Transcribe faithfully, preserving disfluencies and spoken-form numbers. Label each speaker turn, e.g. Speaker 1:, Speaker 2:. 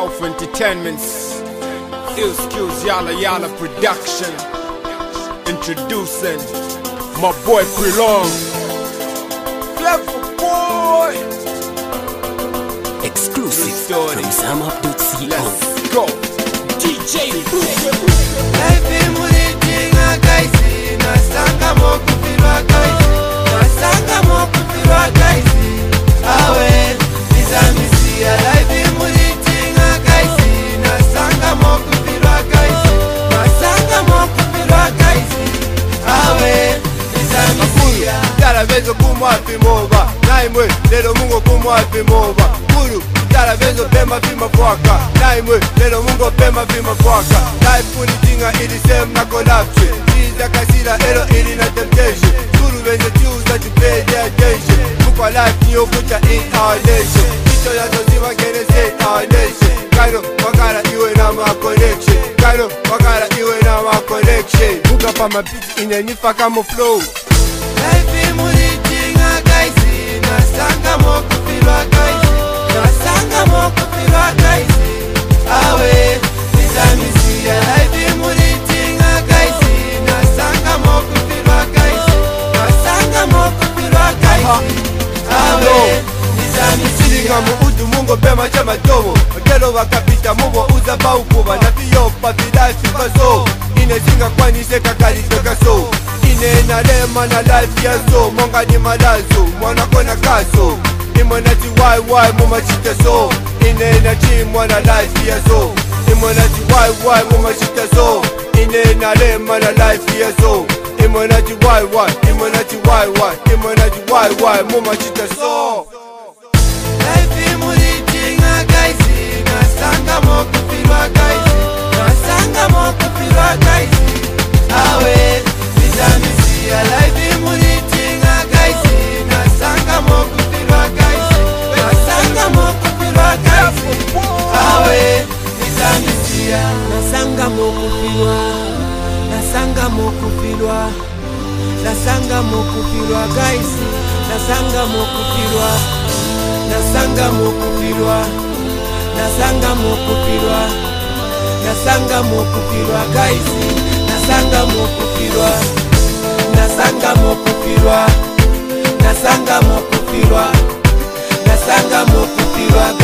Speaker 1: Soulful Entertainments, Ill Skills Yala Yala Production. Introducing my boy Prelong, Clever Boy.
Speaker 2: Exclusive from Zamup dot co.
Speaker 1: Let's go. D J Booker.
Speaker 3: Life mulitinga kaisi, nasanga moku filwa kaisi, nasanga moku filwa kaisi. Awe nizamisia. Life mulitinga kaisi, nasanga moku filwa kaisi, nasanga moku filwa kaisi. Awe nizamisia. Dala bezo kumwapi moba, naimwe lelo mungo kumwapi moba. Kuru dala bezo pema vima kwaka, naimwe lelo mungo pema vima kwaka. Life unitinga ili sem na collapse, Iza kasila elo ili na temptation. Kuru benzo choose to pay their attention. Mukwa life niyo kucha in our nation. Ito ya zoziwa kene say our nation. Kaino wakala iwe na ma connection, Kaino wakala iwe na ma connection. Muka pa mapiti inenifa kamo flow. Life mulitinga kaisi, nasanga moku filwa kaisi, nasanga moku filwa kaisi. Awe nizamisia. Life mulitinga kaisi, nasanga moku filwa kaisi, nasanga moku filwa kaisi. Awe nizamisia. Silinga mu utu mungo pema chama tomo, Magelo wakapita mubo uza baukuba, na piyo papidasi kazo. Inezinga kwani seka kali toka so. Ine na lema na life ya so, monga ni malazo, mwana kona kaso. Imwana ti wai wai muma chita so, ine na chi mwana life ya so. Imwana ti wai wai muma chita so, ine na lema na life ya so. Imwana ti wai wai, imwana ti wai wai, imwana ti wai wai muma chita so. Life mulitinga kaisi, nasanga moku filwa kaisi, nasanga moku filwa kaisi. Awe nizamisia. Life mulitinga kaisi, nasanga moku filwa kaisi, nasanga moku filwa kaisi. Awe nizamisia. Nasanga moku filwa, nasanga moku filwa, nasanga moku filwa kaisi, nasanga moku filwa, nasanga moku filwa, nasanga moku filwa, nasanga moku filwa kaisi, nasanga moku filwa, nasanga moku filwa, nasanga moku filwa, nasanga moku filwa